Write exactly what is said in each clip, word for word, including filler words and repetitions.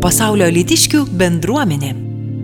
Pasaulio alytiškių bendruomenė.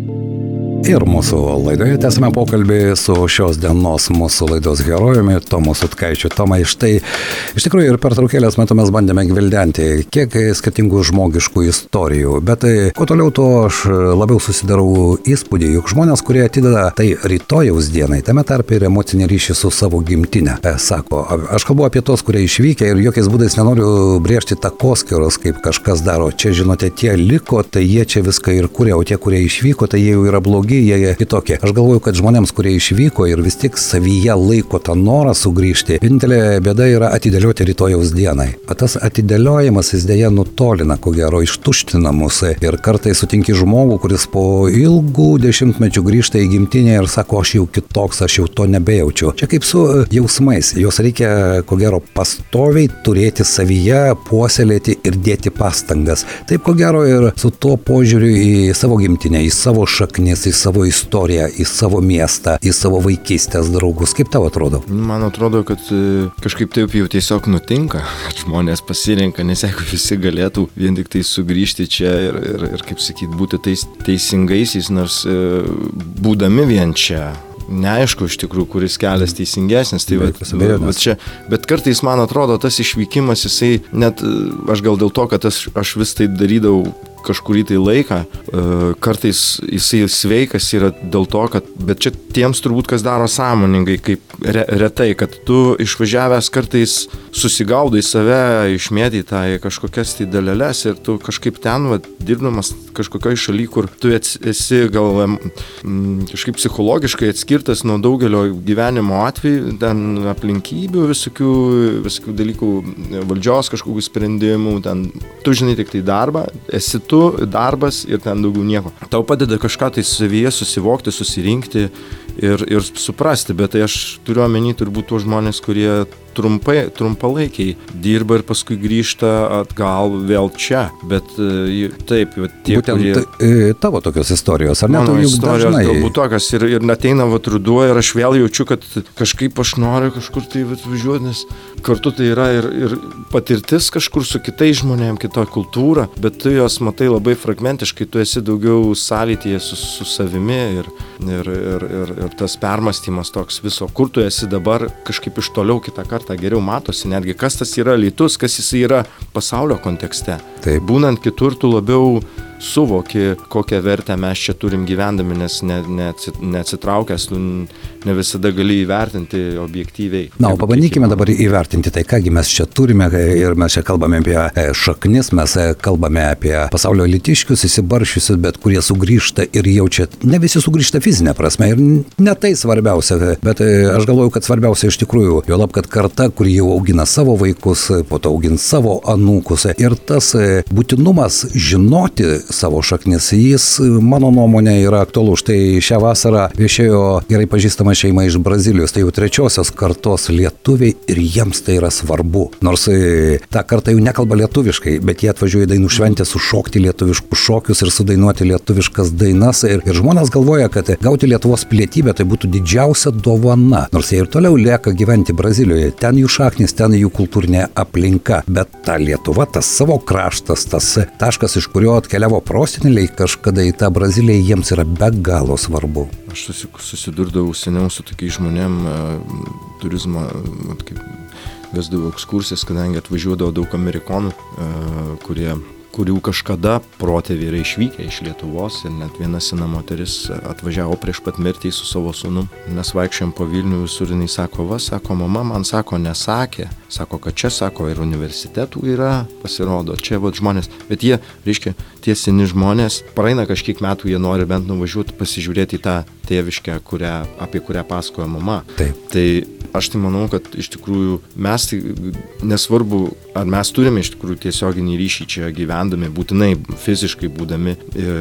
Ir mūsų laidoje tęsime pokalbį su šios dienos mūsų laidos herojumi Tomu Sutkaičiu. Tomai, štai iš tikrųjų ir per traukėlės metu mes bandėme gvildenti kiek skirtingų žmogiškų istorijų, bet kuo toliau, tuo aš labiau susidarau įspūdį, juk žmonės, kurie atideda tai rytojaus dienai, tame tarpe ir emocinį ryšį su savo gimtine, sako, aš kalbu apie tos, kurie išvykę ir jokiais būdais nenoriu brėžti takoskyros, kaip kažkas daro. Čia, žinote, tie liko, tai jie čia viską ir kuria, o tie, kurie išvyko, tai jie jau yra blogi. Jie kitokie. Aš galvoju, kad žmonėms, kurie išvyko ir vis tik savyje laiko tą norą sugrįžti, vienintelė bėda yra atidėlioti rytojaus dienai. Bet tas atidėliojimas jis dėja nutolina, ko gero, ištuština mūsų. Ir kartais sutinki žmogų, kuris po ilgų dešimtmečių grįžta į gimtinę ir sako, aš jau kitoks, aš jau to nebejaučiu. Čia kaip su jausmais. Jos reikia, ko gero, pastoviai turėti savyje, puoselėti ir dėti pastangas. Taip, ko gero, ir su tuo požiūriu į savo gimtinę, į savo šaknis, į savo istoriją, į savo miestą, į savo vaikystės draugus. Kaip tau atrodo? Man atrodo, kad kažkaip taip jau tiesiog nutinka, kad žmonės pasirenka, nes jeigu visi galėtų vien tik tai sugrįžti čia ir, ir, ir kaip sakyt, būti tais teisingaisiais, nors būdami vien čia, neaišku iš tikrųjų, kuris kelias teisingesnis, tai bet, bet, čia, bet kartais man atrodo tas išvykimas, jisai net, aš gal dėl to, kad aš, aš vis tai darydavau kažkurį tai laiką, kartais jisai sveikas yra dėl to, kad, bet čia tiems turbūt, kas daro sąmoningai, kaip re, retai, kad tu išvažiavęs kartais susigaudai save, išmėtai tą kažkokias tai dalelės ir tu kažkaip ten, va, dirbdamas kažkokioj šaly, kur tu esi gal m, kažkaip psichologiškai atskirtas nuo daugelio gyvenimo atvejų, ten aplinkybių, visokių, visokių dalykų, valdžios kažkokių sprendimų, ten tu žinai tik tai darbą, esi tu, darbas ir ten daugiau nieko. Tau padeda kažką tai savyje susivokti, susirinkti ir, ir suprasti, bet tai aš turiu omeny turbūt tuos žmonės, kurie trumpai, trumpalaikiai dirba ir paskui grįžta atgal vėl čia, bet taip, tie, būtent kurie... Būtent tavo tokios istorijos, ar ne? Mano istorijos dažnai... galbūt tokios ir, ir ateina vat ruduo ir aš vėl jaučiu, kad kažkaip aš noriu kažkur tai važiuoti, nes kartu tai yra ir, ir patirtis kažkur su kitais žmonėm, kita kultūra, bet tu jos matai labai fragmentiškai, tu esi daugiau sąlytyje su, su savimi ir, ir, ir, ir, ir tas permąstymas toks viso, kur tu esi dabar, kažkaip iš toliau kitą kartą geriau matosi, netgi kas tas yra Alytus, kas jis yra pasaulio kontekste. Taip. Būnant kitur, tu labiau suvoki, kokią vertę mes čia turim gyvendami, nes ne, ne, neatsitraukęs, ne visada gali įvertinti objektyviai. Na, o pabandykime dabar įvertinti tai, kągi mes čia turime ir mes čia kalbame apie šaknis, mes kalbame apie pasaulio alytiškius, įsibaršiusius, bet kurie sugrįžta ir jaučia, ne visi sugrįžta fizinė prasme ir ne tai svarbiausia, bet aš galvoju, kad svarbiausia iš tikrųjų, jo lab, kad karta, kur jau augina savo vaikus, po to augins savo anūkus ir tas būtinumas žinoti savo šaknis, jis, mano nuomonė, yra aktualu. Štai šią vasarą viešėjo gerai pažįstama šeima iš Brazilijos, tai jau trečiosios kartos lietuviai ir jiems tai yra svarbu. Nors ta karta jau nekalba lietuviškai, bet jie atvažiuoja į dainų šventę sušokti lietuviškus šokius ir sudainuoti lietuviškas dainas ir, ir žmonės galvoja, kad gauti Lietuvos pilietybę tai būtų didžiausia dovana. Nors jie ir toliau lieka gyventi Brazilijoje, ten jų šaknis, ten jų kultūrinė aplinka, bet ta Lietuva, tas savo kraštas, tas taškas, iš kurio atkeliavo proseneliai kažkada į tą Braziliją, jiems yra be galo svarbu. Aš susidurdavau seniau su tokiais žmonėm turizmo, kaip vesdavau ekskursijas, kadangi atvažiuodavo daug amerikonų, kurie kurių kažkada protėviai yra išvykę iš Lietuvos ir net viena sena moteris atvažiavo prieš pat mirtį su savo sūnum. Mes vaikščiojom po Vilnių visur, jinai sako, va, sako, mama man sako, nesakė, sako, kad čia, sako, ir universitetų yra, pasirodo, čia va žmonės, bet jie, reiškia, tie seni žmonės, praeina kažkiek metų, jie nori bent nuvažiuoti, pasižiūrėti į tą tėviškę, kurią, apie kurią pasakoja mama. Taip. Tai aš tai manau, kad iš tikrųjų mes tai nesvarbu, ar mes turime iš tikrųjų tiesioginį ryšį čia gyvendami, būtinai fiziškai būdami,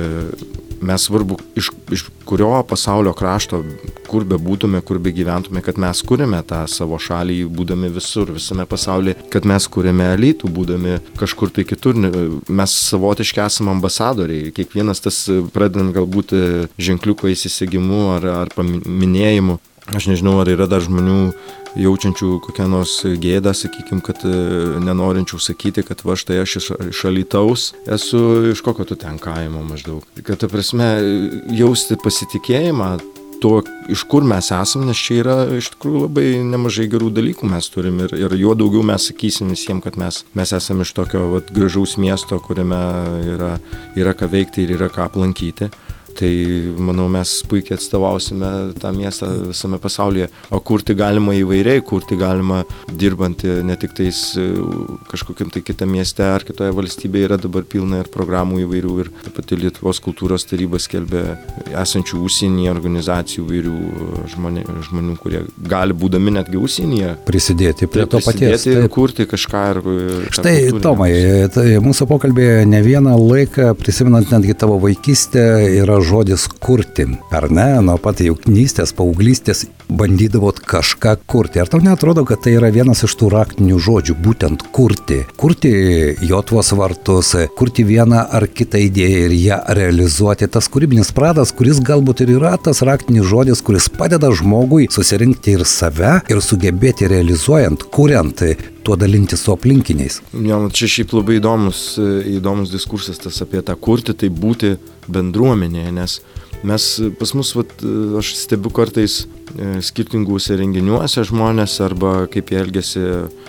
mes svarbu iš, iš kurio pasaulio krašto, kur be būtume, kur be gyventume, kad mes kuriame tą savo šalį, būdami visur, visame pasaulyje, kad mes kuriame Alytų, būdami kažkur tai kitur, mes savotiškai esame ambasadoriai, kiekvienas tas pradedant galbūt ženkliuko įsisegimu ar, ar paminėjimu. Aš nežinau, ar yra dar žmonių jaučiančių kokią nors gėdą, sakykime, kad nenorinčių sakyti, kad va štai aš iš, iš Alytaus esu iš kokio tu ten kaimo maždaug. Kad, ta prasme, jausti pasitikėjimą to, iš kur mes esam, nes čia yra iš tikrųjų labai nemažai gerų dalykų mes turim ir, ir juo daugiau mes sakysim visiems, kad mes, mes esam iš tokio vat, gražaus miesto, kuriame yra, yra ką veikti ir yra ką aplankyti. Tai, manau, mes puikiai atstovausime tą miestą visame pasaulyje. O kurti galima įvairiai, kurti galima dirbant ne tik tais kažkokiam tai kitame mieste ar kitoje valstybėje, yra dabar pilna ir programų įvairių. Ir taip pat Lietuvos kultūros taryba skelbia esančių užsienyje organizacijų įvairių žmonių, žmonių, kurie gali būdami netgi užsienyje prisidėti prie to paties. Ir kurti kažką. Ir, štai, Tomai, tai mūsų pokalbėje ne vieną laiką, prisimenant netgi tavo vaikystę, yra žodis kurti, ar ne? Nuo pat jaunystės, paauglystės bandydavot kažką kurti. Ar tau neatrodo, kad tai yra vienas iš tų raktinių žodžių, būtent kurti? Kurti Jotvos vartus, kurti vieną ar kitą idėją ir ją realizuoti. Tas kūrybinis pradas, kuris galbūt ir yra tas raktinis žodis, kuris padeda žmogui susirinkti ir save ir sugebėti realizuojant, kuriant, tuo dalinti su aplinkiniais. Ja, čia šiaip labai įdomus, įdomus diskursas tas apie tą kurti, tai būti bendruomenėje, nes mes pas mus, vat, aš stebiu kartais skirtinguose renginiuose žmonės arba kaip jie elgiasi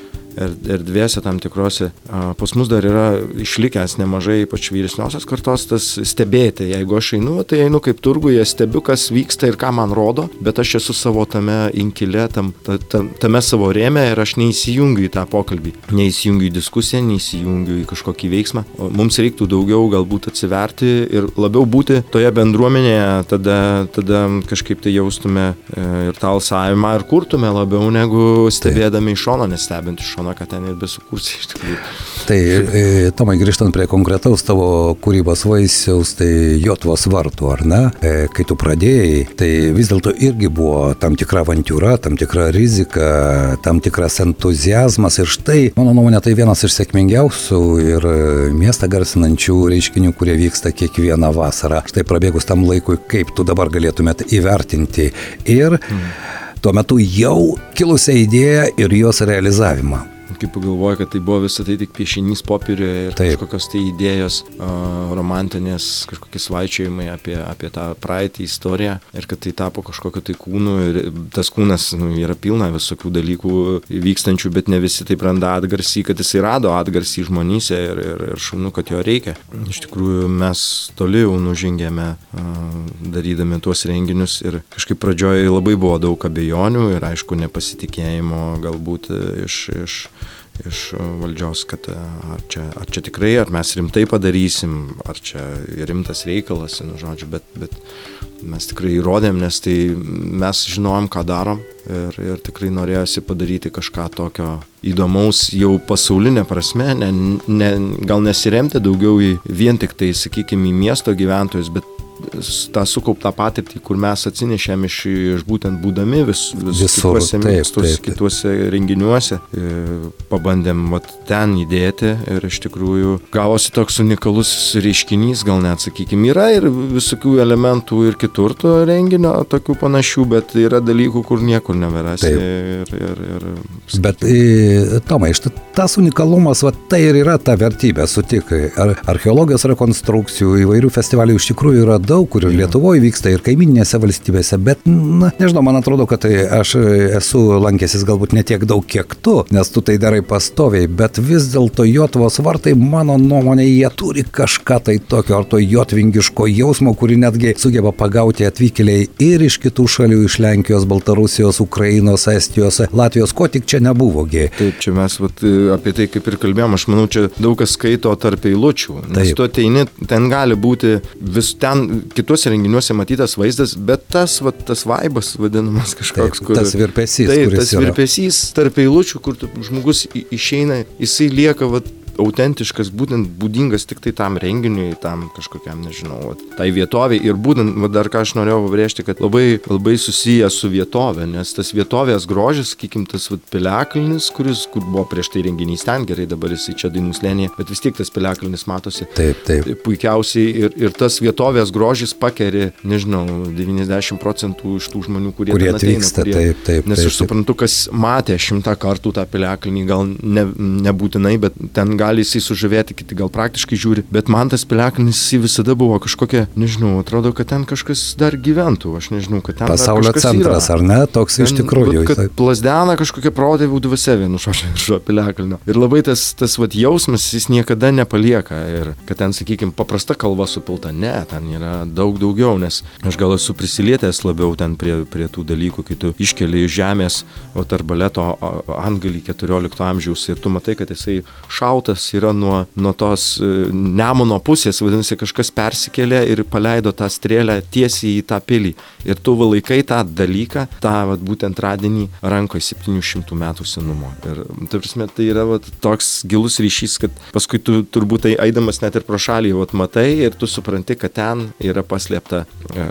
erdvėse tam tikrose. Pas mus dar yra išlikęs nemažai, ypač vyresniosios kartos, tas stebėti. Jeigu aš einu, tai einu kaip turguje, stebiu, kas vyksta ir ką man rodo, bet aš esu savo tame inkile, tam, tam, tame savo rėme ir aš neįsijungiu į tą pokalbį. Neįsijungiu į diskusiją, neįsijungiu į kažkokį veiksmą. O mums reiktų daugiau galbūt atsiverti ir labiau būti toje bendruomenėje, tada, tada kažkaip tai jaustume ir tą alsavimą ir kurtume labiau negu stebėdami iš šono, nestebint iš šono, ką ten ir besukursi iš tikrųjų. Tai, Tomai, grįžtant prie konkretaus tavo kūrybos vaisiaus, tai Jotvos vartų, ar ne? Kai tu pradėjai, tai vis dėlto irgi buvo tam tikra avantiūra, tam tikra rizika, tam tikras entuziazmas ir štai, mano nuomonė, tai vienas iš sėkmingiausių ir miestą garsinančių reiškinių, kurie vyksta kiekvieną vasarą. Štai prabėgus tam laikui, kaip tu dabar galėtumėt įvertinti ir hmm. tuo metu jau kilusią idėją ir jos realizavimą. Kaip pagalvoju, kad tai buvo visą tai tik piešinys popieriuje ir Taip. kažkokios tai idėjos uh, romantinės, kažkokie svaičiojimai apie, apie tą praeitį, istoriją ir kad tai tapo kažkokio tai kūnų ir tas kūnas nu, yra pilna visokių dalykų vykstančių, bet ne visi taip randa atgarsį, kad jisai rado atgarsį žmonyse ir, ir, ir šaunu, kad jo reikia. Iš tikrųjų mes toli jau nužengėme uh, darydami tuos renginius ir kažkaip pradžioje labai buvo daug abejonių ir aišku nepasitikėjimo galbūt iš, iš iš valdžios, kad ar čia, ar čia tikrai, ar mes rimtai padarysim, ar čia rimtas reikalas, nu, žodžiu, bet, bet mes tikrai įrodėm, nes tai mes žinojom, ką darom ir, ir tikrai norėjosi padaryti kažką tokio įdomaus jau pasaulinė prasme, ne, ne, gal nesiremti daugiau į vien tik tai, sakykime, į miesto gyventojus, bet tą sukauptą patirtį, kur mes atsinešėm iš, iš būtent būdami vis, vis Visur, kituose taip, miestus, taip, taip. kituose renginiuose. Pabandėm vat, ten įdėti ir iš tikrųjų gavosi toks unikalus reiškinys, gal net sakykime, yra ir visokių elementų ir kitur to renginio, tokių panašių, bet yra dalykų, kur niekur neverasi. Ir, ir, ir, bet, Tomai, štai tas unikalumas, va, tai ir yra ta vertybė, sutik. Ar, archeologijos rekonstrukcijų, įvairių festivalių iš tikrųjų yra daug, kur ir Lietuvoje vyksta, ir kaiminėse valstybėse, bet, na, nežinau, man atrodo, kad tai aš esu lankęsis galbūt ne tiek daug, kiek tu, nes tu tai darai pastoviai, bet vis dėlto Jotvos vartai, mano nuomonė, jie turi kažką tai tokio, ar to jotvingiško jausmo, kurį netgi sugeba pagauti atvykėliai ir iš kitų šalių, iš Lenkijos, Baltarusijos, Ukrainos, Estijos, Latvijos, ko tik čia nebuvogi. Taip, čia mes vat, apie tai kaip ir kalbėjom, aš manau, čia daug kas skaito tarp eilučių, nes tu ateini, ten gali būti vis ten kituose renginiuose matytas vaizdas, bet tas, va, tas vaibas vadinamas kažkoks, taip, kur... Tas virpesys, taip, kuris tas virpesys tarp eilučių, kur tu, žmogus išeina, jisai lieka va, autentiškas, būtent būdingas tik tai tam renginiui, tam kažkokiam, nežinau, vat, tai vietoviai. Ir būtent, vat, dar ką aš norėjau pabrėžti, kad labai, labai susiję su vietovė, nes tas vietovės grožis, sakykim, tas vat, Piliakalnis, kuris, kur buvo prieš tai renginys ten, gerai, dabar jisai čia Dainų slėnyje, bet vis tiek tas Piliakalnis matosi. Taip, taip. Puikiausiai ir, ir tas vietovės grožis pakeri, nežinau, devyniasdešimt procentų iš tų žmonių, kurie, kurie ten ateina. Atvyksta, kurie, taip, taip, nes taip, aš suprantu, kas matė šimtą kartų tą Piliakalnį, gal ne, nebūtinai, bet ten gali jisai sužavėti, kiti gal praktiškai žiūri, bet man tas Piliakalnis jisai visada buvo kažkokia, nežinau, atrodo, kad ten kažkas dar gyventų, aš nežinau, kad ten pasaulio centras, yra. Ar ne, toks ten, iš tikrųjų. Kad plazdena kažkokia protėvių dvasia vienu šio Piliakalnio. Ir labai tas, tas vat, jausmas, jis niekada nepalieka. Ir kad ten, sakykime, paprasta kalva supilta, ne, ten yra daug daugiau, nes aš gal esu prisilietęs labiau ten prie, prie tų dalykų, kai tu iškeli iš žemės vat, arbaleto antgalį keturiolikto amžiaus ir tu matai, kad jisai šautas yra nuo, nuo tos Nemuno pusės, vadinasi, kažkas persikėlė ir paleido tą strėlę tiesiai į tą pilį. Ir tu laikai tą dalyką, tą vat, būtent radinį rankoje septynių šimtų metų senumo. Ir ta prasme, tai yra vat, toks gilus ryšys, kad paskui tu turbūt tai eidamas net ir pro šalį vat, matai ir tu supranti, kad ten yra paslėpta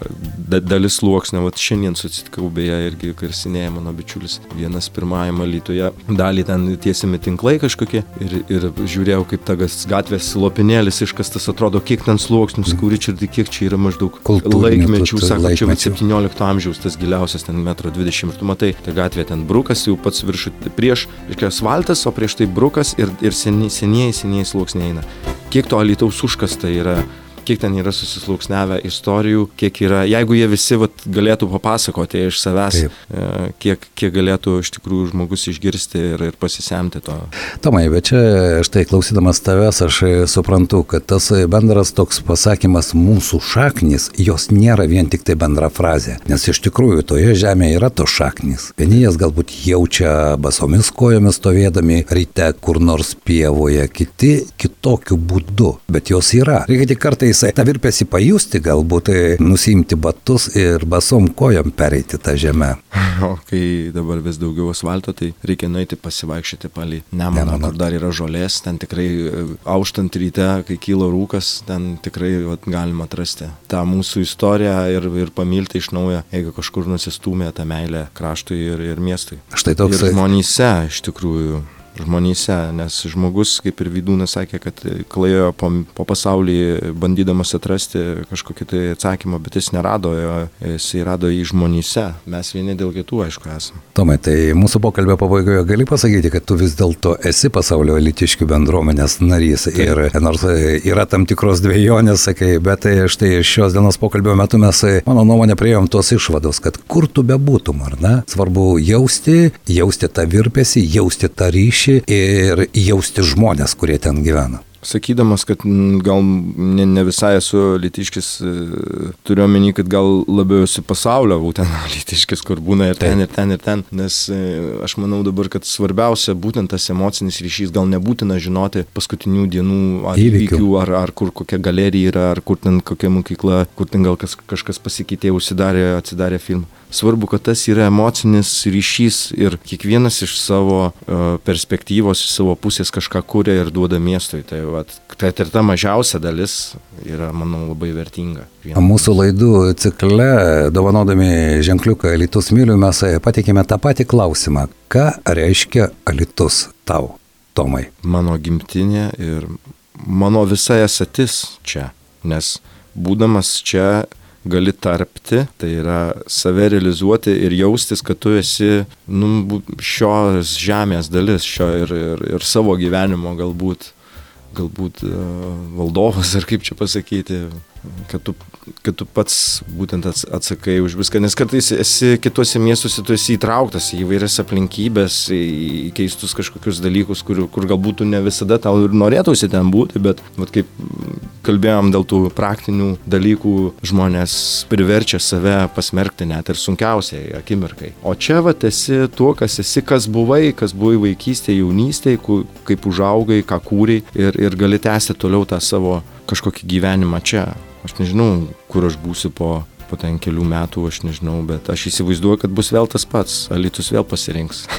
da, dalis sluoksnio. Vat šiandien susitikau beje irgi karsinėja mano bičiulis vienas pirmajame Alytuje. Dalį ten tiesiami tinklai kažkokie ir, ir žiūrėjau, kaip tas gatvės lopinėlis iškastas, atrodo, kiek ten sluoksnių, skūri čia, kiek čia yra maždaug laikmečių, sako, čia septyniolikto amžiaus tas giliausias ten metro dvidešimt ir tu matai, ta gatvė ten brukas jau pats viršų prieš, reiškia asfaltas, o prieš tai brukas ir, ir seniai, seniai, seniai sluoksniai eina. Kiek to Alytaus užkasta yra, kiek ten yra susisluoksniavę istorijų, kiek yra, jeigu jie visi vat, galėtų papasakoti iš savęs, Taip. kiek, kiek galėtų iš tikrųjų žmogus išgirsti ir, ir pasisemti to. Tomai, bet čia štai klausydamas tavęs aš suprantu, kad tas bendras toks pasakymas mūsų šaknis, jos nėra vien tik tai bendra frazė, nes iš tikrųjų toje žemėje yra to šaknis. Vieni jas galbūt jaučia basomis kojomis stovėdami ryte kur nors pievoje, kiti kitokiu būdu, bet jos yra. Reikia tik kartais tą virpesį pajusti, galbūt nusiimti batus ir basom kojom pereiti tą žemę. O kai dabar vis daugiau asfalto, tai reikia nueiti pasivaikščioti palei Nemuną, kur dar yra žolės, ten tikrai auštant ryte, kai kyla rūkas, ten tikrai vat, galima atrasti tą mūsų istoriją ir, ir pamilti iš naujo, jeigu kažkur nusistūmė tą meilę kraštui ir, ir miestui. Štai toks... Ir žmonyse iš tikrųjų. Žmonyse, nes žmogus, kaip ir Vydūnas sakė, kad klajojo po, po pasaulį bandydamas atrasti kažkokį tai atsakymą, bet jis nerado, jis rado į žmonyse. Mes vieni dėl kitų, aišku, esame. Tomai, tai mūsų pokalbio pabaigoje gali pasakyti, kad tu vis dėlto esi pasaulio alytiškių bendruomenės narys. Taip. Ir nors yra tam tikros dvejonės, sakai, bet štai šios dienos pokalbio metu mes, mano nuomonė, priėjom tos išvados, kad kur tu bebūtum, ar ne? Svarbu jausti, jausti tą virpesį, jausti tą ryšį ir jausti žmonės, kurie ten gyvena. Sakydamas, kad gal ne, ne visai esu alytiškis, turiu omeny, kad gal labiau esu pasaulio būtent alytiškis, kur būna ir ten, ir ten, ir ten, nes aš manau dabar, kad svarbiausia būtent tas emocinis ryšys, gal nebūtina žinoti paskutinių dienų ar įvykių, ar, ar kur kokia galerija yra, ar kur ten kokia mokykla, kur ten gal kas, kažkas pasikeitė, užsidarė, atsidarė filmą. Svarbu, kad tas yra emocinis ryšys ir kiekvienas iš savo uh, perspektyvos, iš savo pusės kažką kuria ir duoda miestui. Tai, vat, tai ir ta mažiausia dalis yra, manau, labai vertinga. Viena. Mūsų laidų cikle, dovanodami ženkliuką Alytus myliu, mes pateikėme tą patį klausimą. Ką reiškia Alytus tau, Tomai? Mano gimtinė ir mano visa esatis čia, nes būdamas čia gali tarpti, tai yra save realizuoti ir jaustis, kad tu esi nu, šios žemės dalis, šio ir, ir, ir savo gyvenimo galbūt, galbūt uh, valdovas, ar kaip čia pasakyti, kad tu, kad tu pats būtent atsakai už viską, nes kartais esi kituose miestuose, tu esi įtrauktas į įvairias aplinkybės, į keistus kažkokius dalykus, kur, kur galbūt ne visada tau ir norėtųsi ten būti, bet vat, kaip kalbėjom dėl tų praktinių dalykų, žmonės priverčia save pasmerkti net ir sunkiausiai akimirkai. O čia vat esi tuo, kas esi, kas buvai, kas buvai vaikystėje, jaunystėje, kaip užaugai, ką kūrei ir, ir gali tęsti toliau tą savo kažkokį gyvenimą čia. Aš nežinau, kur aš būsiu po, po ten kelių metų, aš nežinau, bet aš įsivaizduoju, kad bus vėl tas pats, Alytus vėl pasirinks.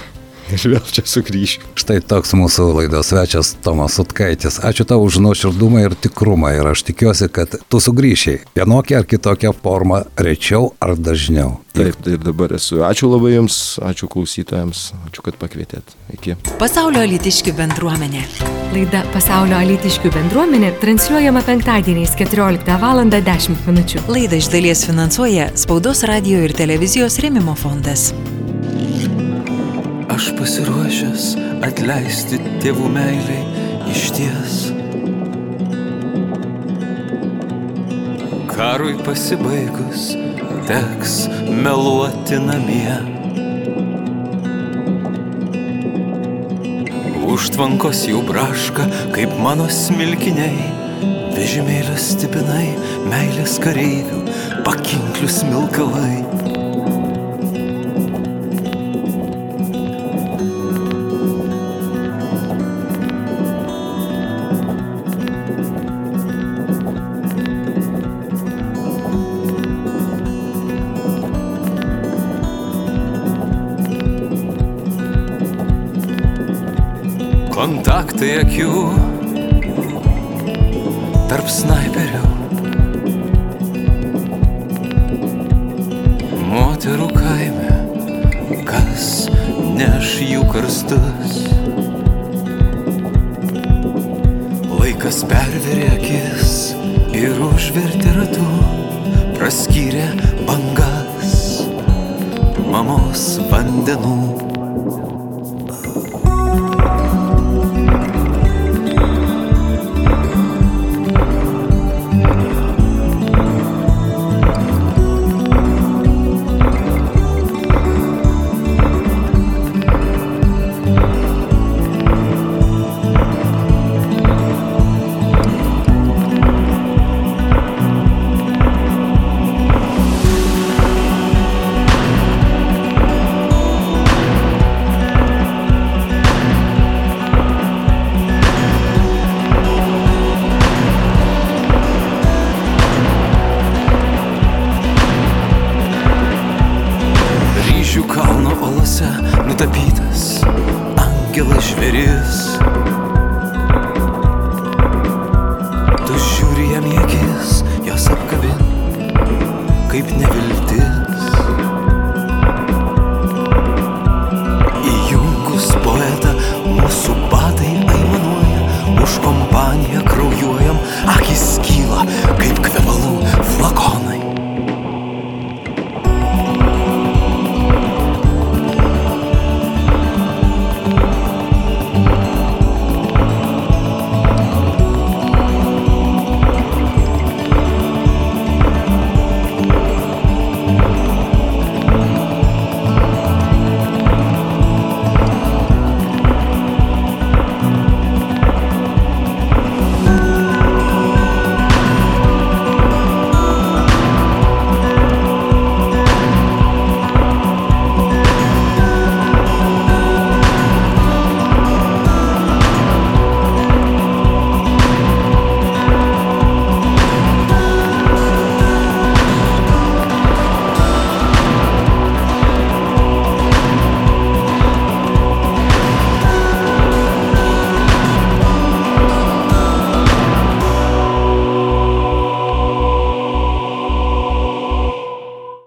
ir vėl čia sugrįšiu. Štai toks mūsų laidos svečias Tomas Sutkaitis. Ačiū tau už nuoširdumą ir tikrumą ir aš tikiuosi, kad tu sugrįšiai vienokią ar kitokią formą rečiau ar dažniau. Taip, ir dabar esu. Ačiū labai jums, ačiū klausytojams, ačiū, kad pakvietėt. Iki. Pasaulio alytiškių bendruomenė. Laida Pasaulio alytiškių bendruomenė transliuojama penktadieniais keturioliktą valandą dešimt minučių. Laidą iš dalies finansuoja Spaudos radijo ir televizijos rėmimo fondas. Aš pasiruošęs atleisti tėvų meiliai išties. Karui pasibaigus teks meluoti namie. Užtvankos jau braška, kaip mano smilkiniai. Vežimėlio stipinai, meilės kareivių, pakinklių smilkalai. Kontaktai akių tarp snaiperių, moterų kaime, kas neš jų karstus. Laikas perverė akis ir užvertė ratu, praskyrė bangas mamos vandenų.